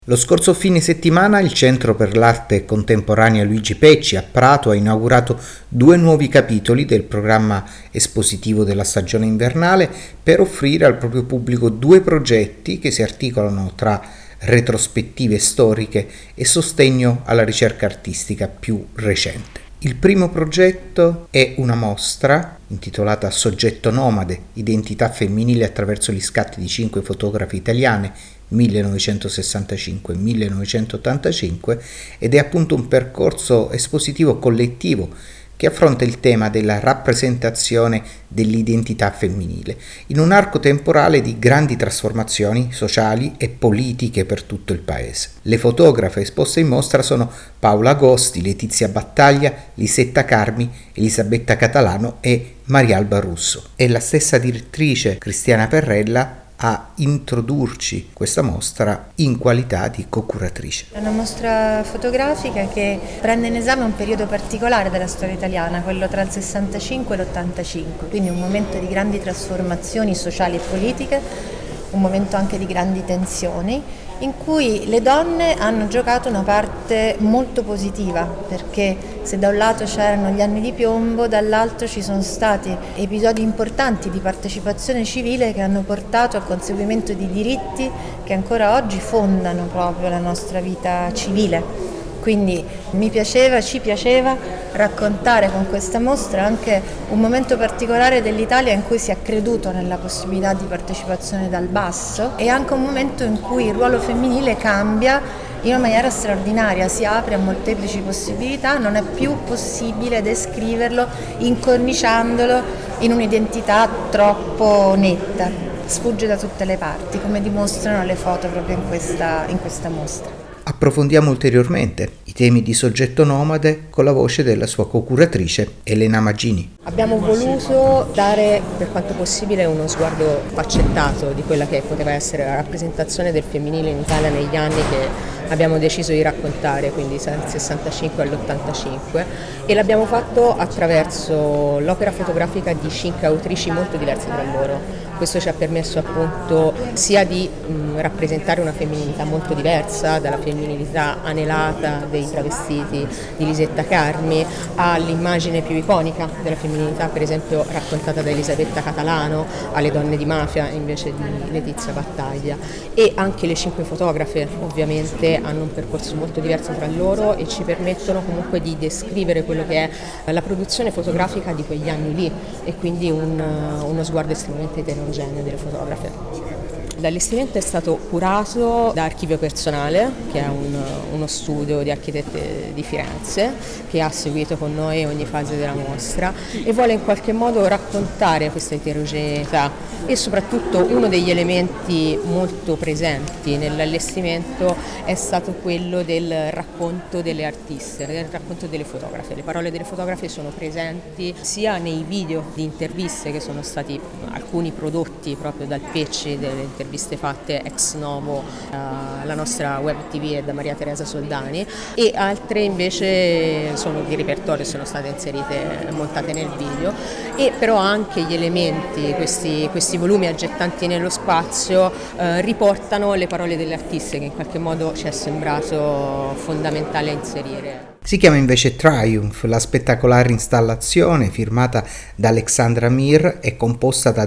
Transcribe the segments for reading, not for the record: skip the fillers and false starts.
Lo scorso fine settimana il Centro per l'Arte Contemporanea Luigi Pecci a Prato ha inaugurato 2 nuovi capitoli del programma espositivo della stagione invernale per offrire al proprio pubblico 2 progetti che si articolano tra retrospettive storiche e sostegno alla ricerca artistica più recente. Il primo progetto è una mostra intitolata Soggetto nomade, identità femminile attraverso gli scatti di 5 fotografe italiane 1965-1985 ed è appunto un percorso espositivo collettivo che affronta il tema della rappresentazione dell'identità femminile in un arco temporale di grandi trasformazioni sociali e politiche per tutto il paese. Le fotografe esposte in mostra sono Paola Agosti, Letizia Battaglia, Lisetta Carmi, Elisabetta Catalano e Marialba Russo. E la stessa direttrice Cristiana Perrella a introdurci questa mostra in qualità di co-curatrice. È una mostra fotografica che prende in esame un periodo particolare della storia italiana, quello tra il 65 e l'85, quindi un momento di grandi trasformazioni sociali e politiche, un momento anche di grandi tensioni, in cui le donne hanno giocato una parte molto positiva, perché se da un lato c'erano gli anni di piombo, dall'altro ci sono stati episodi importanti di partecipazione civile che hanno portato al conseguimento di diritti che ancora oggi fondano proprio la nostra vita civile. Quindi ci piaceva raccontare con questa mostra anche un momento particolare dell'Italia in cui si è creduto nella possibilità di partecipazione dal basso e anche un momento in cui il ruolo femminile cambia in una maniera straordinaria, si apre a molteplici possibilità, non è più possibile descriverlo incorniciandolo in un'identità troppo netta, sfugge da tutte le parti, come dimostrano le foto proprio in questa mostra. Approfondiamo ulteriormente i temi di Soggetto nomade con la voce della sua co-curatrice Elena Magini. Abbiamo voluto dare per quanto possibile uno sguardo faccettato di quella che poteva essere la rappresentazione del femminile in Italia negli anni che abbiamo deciso di raccontare, quindi dal 65 all'85, e l'abbiamo fatto attraverso l'opera fotografica di 5 autrici molto diverse tra loro. Questo ci ha permesso appunto sia di rappresentare una femminilità molto diversa, dalla femminilità anelata dei travestiti di Lisetta Carmi all'immagine più iconica della femminilità, per esempio raccontata da Elisabetta Catalano, alle donne di mafia invece di Letizia Battaglia. E anche le 5 fotografe ovviamente hanno un percorso molto diverso tra loro e ci permettono comunque di descrivere quello che è la produzione fotografica di quegli anni lì e quindi uno sguardo estremamente eterogeneo delle fotografe. L'allestimento è stato curato da Archivio Personale, che è uno studio di architetti di Firenze, che ha seguito con noi ogni fase della mostra e vuole in qualche modo raccontare questa eterogeneità e soprattutto uno degli elementi molto presenti nell'allestimento è stato quello del racconto delle artiste, del racconto delle fotografe. Le parole delle fotografe sono presenti sia nei video di interviste che sono stati alcuni prodotti proprio dal Pecci, delle interviste fatte ex novo alla nostra web tv e da Maria Teresa Soldani, e altre invece sono di repertorio, sono state inserite, montate nel video, e però anche gli elementi, questi volumi aggettanti nello spazio riportano le parole delle artiste che in qualche modo ci è sembrato fondamentale inserire. Si chiama invece Triumph, la spettacolare installazione firmata da Alexandra Mir è composta da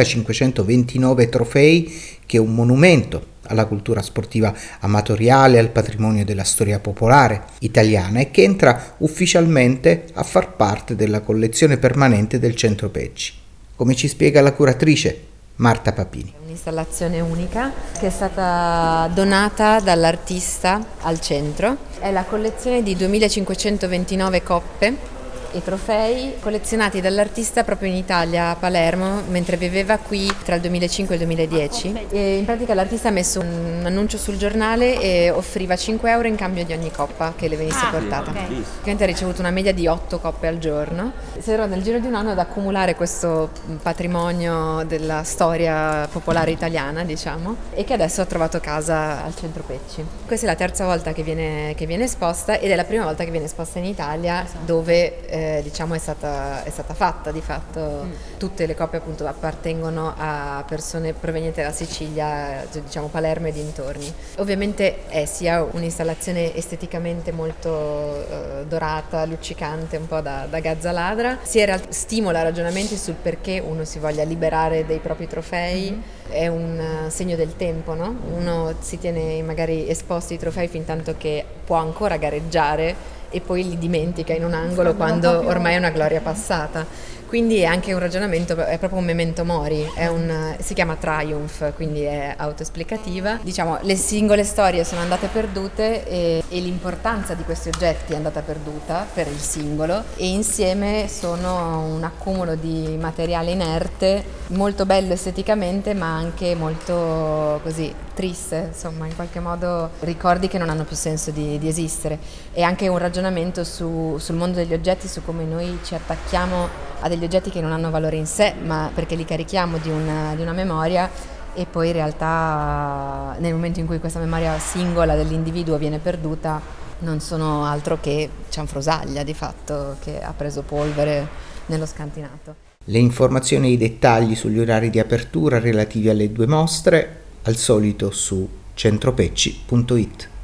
2529 trofei che è un monumento alla cultura sportiva amatoriale, al patrimonio della storia popolare italiana e che entra ufficialmente a far parte della collezione permanente del Centro Pecci. Come ci spiega la curatrice Marta Papini. Un'installazione unica che è stata donata dall'artista al centro. È la collezione di 2529 coppe e trofei collezionati dall'artista proprio in Italia, a Palermo, mentre viveva qui tra il 2005 e il 2010. E in pratica l'artista ha messo un annuncio sul giornale e offriva 5 euro in cambio di ogni coppa che le venisse portata. Praticamente ha ricevuto una media di 8 coppe al giorno. Si era nel giro di un anno ad accumulare questo patrimonio della storia popolare italiana, diciamo, e che adesso ha trovato casa al Centro Pecci. Questa è la terza volta che viene esposta ed è la prima volta che viene esposta in Italia, dove diciamo è stata fatta di fatto. Tutte le coppie appunto appartengono a persone provenienti dalla Sicilia, diciamo Palermo e dintorni. Ovviamente è sia un'installazione esteticamente molto dorata, luccicante, un po' da gazza ladra, sia stimola ragionamenti sul perché uno si voglia liberare dei propri trofei. È un segno del tempo, no? Uno si tiene magari esposti i trofei fin tanto che può ancora gareggiare e poi li dimentica in un angolo quando ormai è una gloria passata. Quindi è anche un ragionamento, è proprio un memento mori, si chiama Triumph, quindi è autoesplicativa. Diciamo, le singole storie sono andate perdute e l'importanza di questi oggetti è andata perduta per il singolo, e insieme sono un accumulo di materiale inerte, molto bello esteticamente, ma anche molto così triste, insomma, in qualche modo ricordi che non hanno più senso di esistere. E anche un ragionamento sul mondo degli oggetti, su come noi ci attacchiamo a degli oggetti che non hanno valore in sé, ma perché li carichiamo di una memoria, e poi in realtà nel momento in cui questa memoria singola dell'individuo viene perduta non sono altro che cianfrusaglia di fatto che ha preso polvere nello scantinato. Le informazioni e i dettagli sugli orari di apertura relativi alle 2 mostre al solito su centropecci.it.